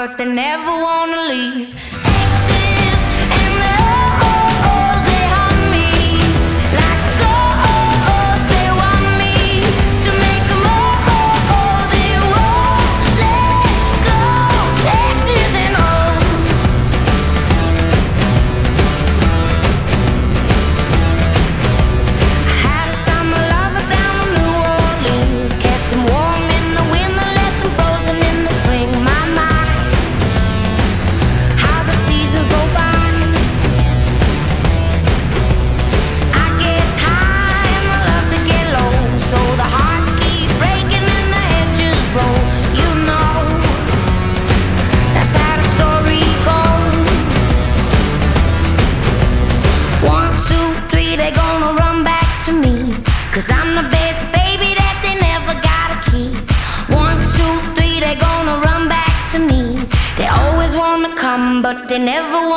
but they never wanna leave. Exes and the O's, they haunt me like ghosts. They want me to make them all. They won't let go. Exes and O's. I had a summer lover down in New Orleans, kept him warm in the winter, left him frozen in the spring. My, how the seasons go by. I get high and I love to get low, so the hearts keep breaking and the heads just roll. You know, that's how the story goes. 1, 2, 3, they gonna run back to me, 'cause I'm the best baby that they never gotta keep. 1, 2, 3, they gonna run back to me. They always wanna come, but they never